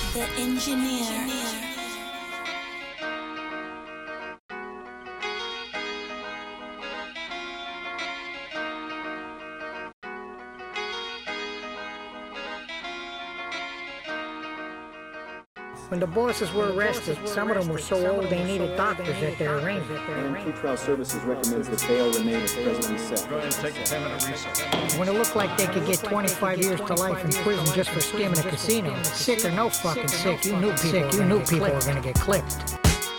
the engineer. When the bosses were arrested, some of them were so old they needed doctors at their arraignment. And Pretrial Services recommends that bail remain as presently set. Go ahead and take a 10-minute recess. When it looked like they could get 25 years to life in prison just for skimming a casino, sick or no fucking sick, you knew people were gonna get clipped.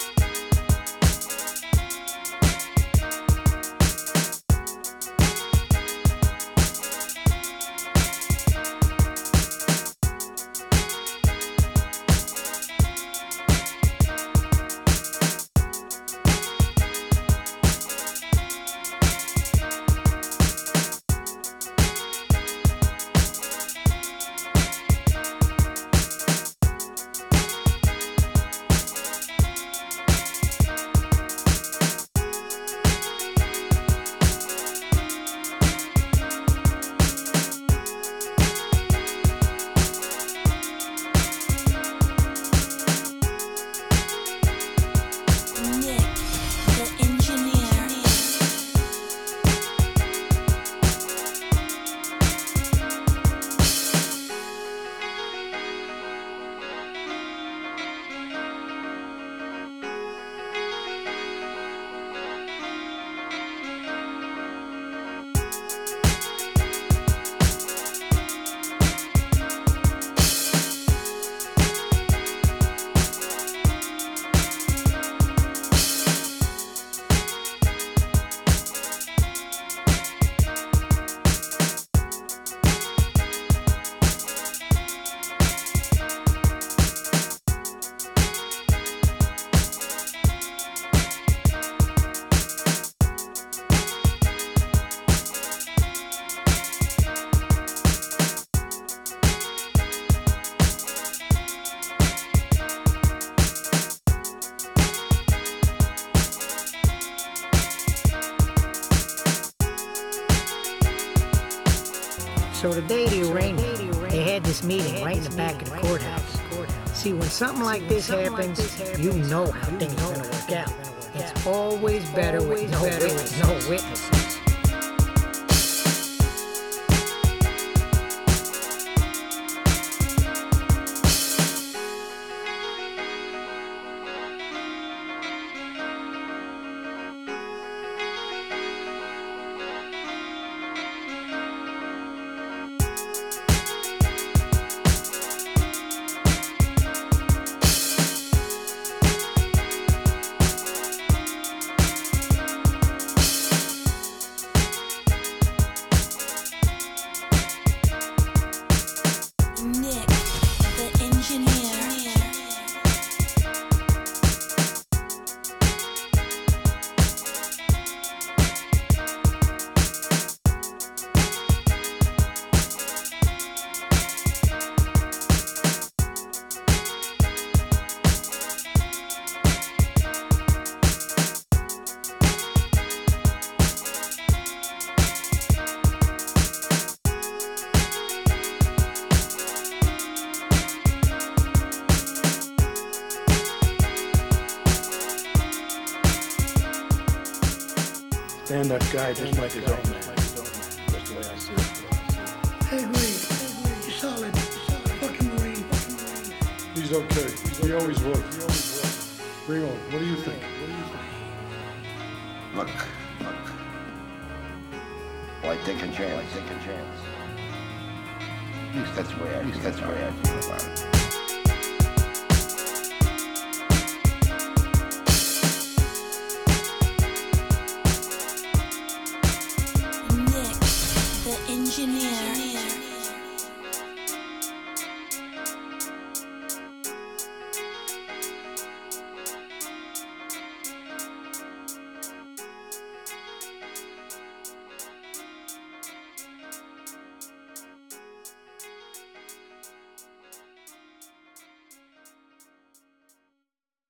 So the day of the arraignment, they had this meeting right in the back of the courthouse. See, when something like this happens, you know how things are going to work out. It's always better with no witnesses. Nick, the engineer. Stand-up guy just like his own man. That's the way I see it. Hey, Marine. You solid. Fucking Marine. He's okay. He always was. Ringo, what do you think? Look. Why take a chance? That's the way I feel about it. Nick, the engineer.